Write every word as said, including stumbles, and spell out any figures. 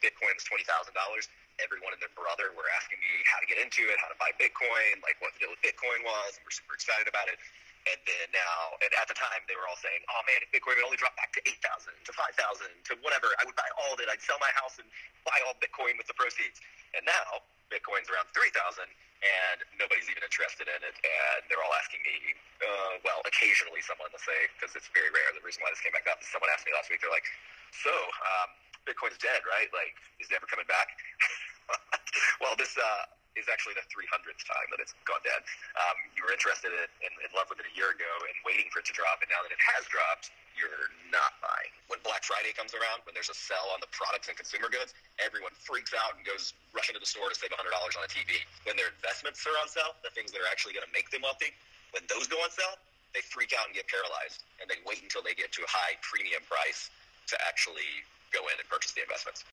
Bitcoin was twenty thousand dollars, everyone and their brother were asking me how to get into it, how to buy Bitcoin, like what the deal with Bitcoin was, and we're super excited about it. And then now, and at the time, they were all saying, oh man, if Bitcoin would only drop back to eight thousand, to five thousand, to whatever, I would buy all of it. I'd sell my house and buy all Bitcoin with the proceeds. And now, Bitcoin's around three thousand, and nobody's even interested in it. And they're all asking me, uh, well, occasionally someone will say, because it's very rare, the reason why this came back up is someone asked me last week, they're like, so, um, Bitcoin's dead, right? Like, is it ever coming back? Well, this, uh, is actually the three hundredth time that it's gone dead. Um, you were interested in, in, in love with it a year ago and waiting for it to drop, and now that it has dropped, you're not buying. When Black Friday comes around, when there's a sell on the products and consumer goods, everyone freaks out and goes rushing to the store to save one hundred dollars on a T V. When their investments are on sale, the things that are actually going to make them wealthy, when those go on sale, they freak out and get paralyzed, and they wait until they get to a high premium price to actually go in and purchase the investments.